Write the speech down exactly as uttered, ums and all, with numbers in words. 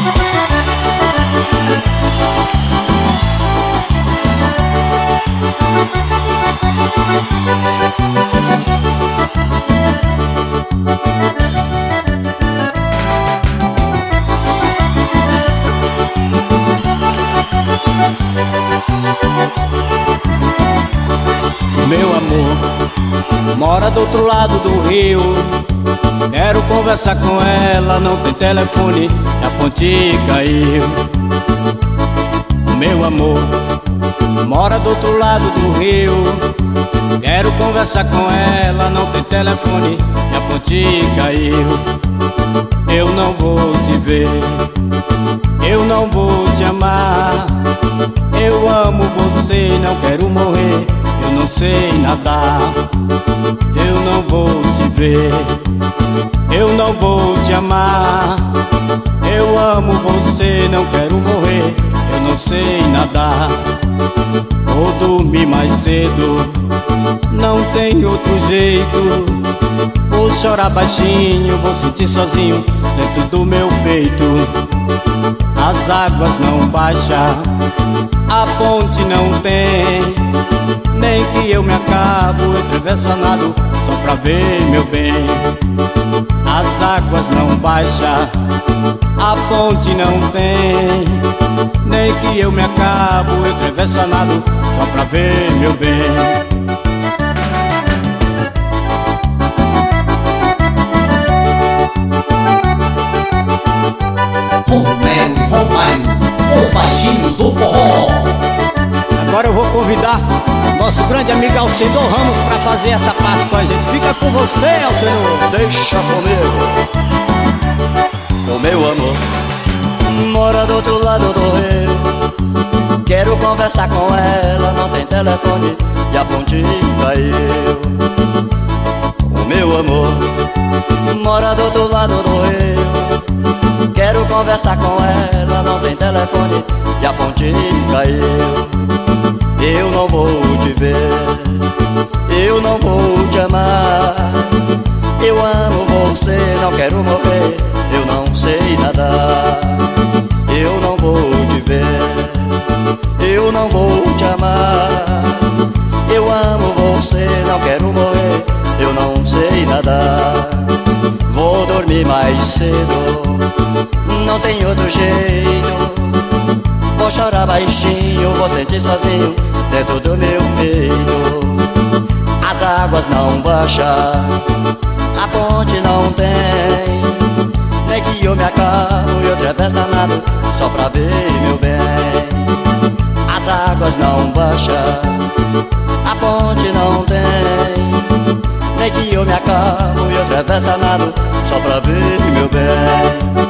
Meu amor mora do outro lado do rio. Quero conversar com ela, não tem telefone, a ponte caiu. Meu amor mora do outro lado do rio. Quero conversar com ela, não tem telefone, a ponte caiu. Eu não vou te ver, eu não vou te amar. Eu amo você, não quero morrer, eu não sei nadar. Eu não vou te ver, eu não vou te amar. Eu amo você, não quero morrer, eu não sei nadar. Vou dormir mais cedo, não tem outro jeito. Vou chorar baixinho, vou sentir sozinho dentro do meu peito. As águas não baixam, a ponte não tem, nem que eu me acabo, eu atravesso a nado só pra ver meu bem. As águas não baixam, a ponte não tem, nem que eu me acabo, eu atravesso a nado só pra ver meu bem. Home Home, os baixinhos do forró. Agora eu vou convidar nosso grande amigo Alcindor Ramos pra fazer essa parte com a gente. Fica com você, Alcindor. Deixa comigo, o meu amor mora do outro lado do rio. Quero conversar com ela, não tem telefone e a ponte caiu. O meu amor mora do outro lado do rio. Quero conversar com ela, não tem telefone e a ponte caiu. Eu não vou te ver, eu não vou te amar. Eu amo você, não quero morrer, eu não sei nadar. Eu não vou te ver, eu não vou te amar. Eu amo você, não quero morrer, eu não sei nadar. Vou dormir mais cedo, não tem outro jeito. Vou chorar baixinho, vou sentir sozinho dentro do meu peito. As águas não baixam, a ponte não tem, nem que eu me acabo e eu atravesso a nado só pra ver meu bem. As águas não baixam, a ponte não tem, nem que eu me acabo e eu atravesso a nado só pra ver meu bem.